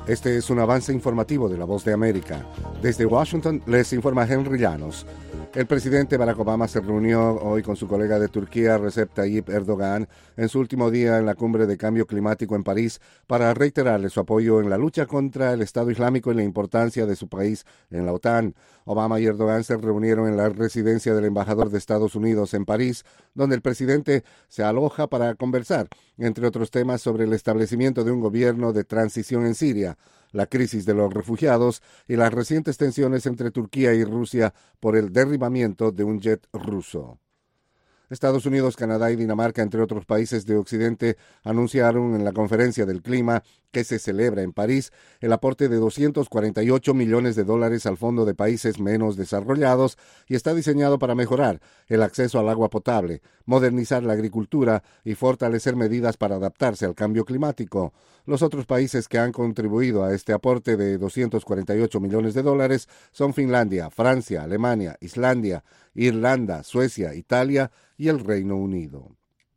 Este es un avance informativo de La Voz de América. Desde Washington les informa Henry Llanos. El presidente Barack Obama se reunió hoy con su colega de Turquía, Recep Tayyip Erdogan, en su último día en la cumbre de cambio climático en París, para reiterarle su apoyo en la lucha contra el Estado Islámico y la importancia de su país en la OTAN. Obama y Erdogan se reunieron en la residencia del embajador de Estados Unidos en París, donde el presidente se aloja para conversar, entre otros temas, sobre el establecimiento de un gobierno de transición en Siria, la crisis de los refugiados y las recientes tensiones entre Turquía y Rusia por el derribamiento de un jet ruso. Estados Unidos, Canadá y Dinamarca, entre otros países de Occidente, anunciaron en la conferencia del clima que se celebra en París el aporte de $248 millones al Fondo de Países Menos Desarrollados y está diseñado para mejorar el acceso al agua potable, modernizar la agricultura y fortalecer medidas para adaptarse al cambio climático. Los otros países que han contribuido a este aporte de $248 millones son Finlandia, Francia, Alemania, Islandia, Irlanda, Suecia, Italia y el Reino Unido.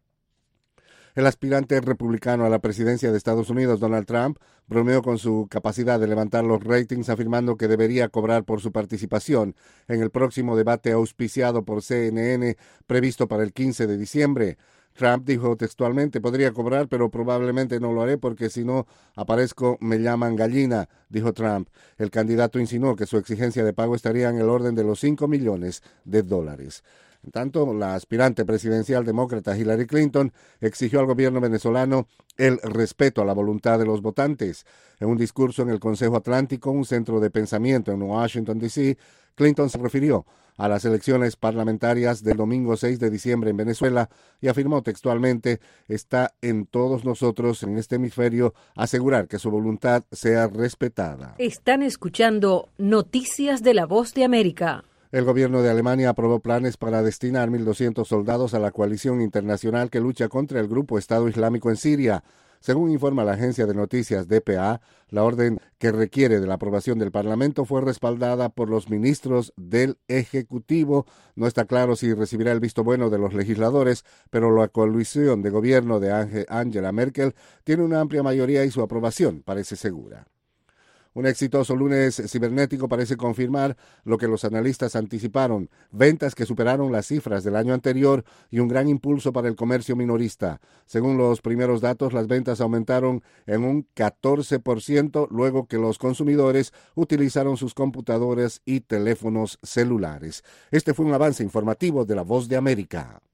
El aspirante republicano a la presidencia de Estados Unidos, Donald Trump, bromeó con su capacidad de levantar los ratings, afirmando que debería cobrar por su participación en el próximo debate auspiciado por CNN, previsto para el 15 de diciembre. Trump dijo textualmente: podría cobrar, pero probablemente no lo haré porque si no aparezco me llaman gallina, dijo Trump. El candidato insinuó que su exigencia de pago estaría en el orden de los $5 millones. En tanto, la aspirante presidencial demócrata Hillary Clinton exigió al gobierno venezolano el respeto a la voluntad de los votantes. En un discurso en el Consejo Atlántico, un centro de pensamiento en Washington, D.C., Clinton se refirió a las elecciones parlamentarias del domingo 6 de diciembre en Venezuela y afirmó textualmente: está en todos nosotros en este hemisferio asegurar que su voluntad sea respetada. Están escuchando Noticias de La Voz de América. El gobierno de Alemania aprobó planes para destinar 1.200 soldados a la coalición internacional que lucha contra el grupo Estado Islámico en Siria. Según informa la agencia de noticias dpa, la orden que requiere de la aprobación del Parlamento fue respaldada por los ministros del Ejecutivo. No está claro si recibirá el visto bueno de los legisladores, pero la coalición de gobierno de Angela Merkel tiene una amplia mayoría y su aprobación parece segura. Un exitoso lunes cibernético parece confirmar lo que los analistas anticiparon: ventas que superaron las cifras del año anterior y un gran impulso para el comercio minorista. Según los primeros datos, las ventas aumentaron en un 14% luego que los consumidores utilizaron sus computadoras y teléfonos celulares. Este fue un avance informativo de La Voz de América.